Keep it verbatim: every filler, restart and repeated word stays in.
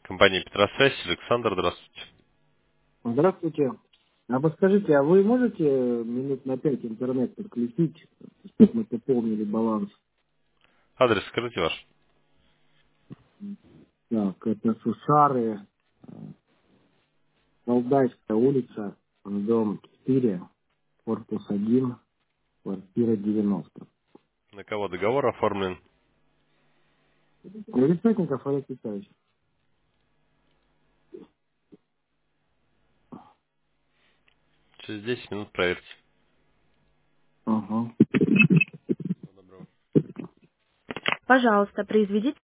Компания Петросвязь, Александр, здравствуйте. Здравствуйте. А подскажите, а вы можете минут на пять интернет подключить, чтобы мы пополнили баланс? Адрес скажите ваш. Так, это Сусары, Валдайская улица, дом четыре, корпус один, квартира девяносто. На кого договор оформлен? Листотников Олег Петрович. Через десять минут проверьте. Ага. Всего доброго. Пожалуйста, произведите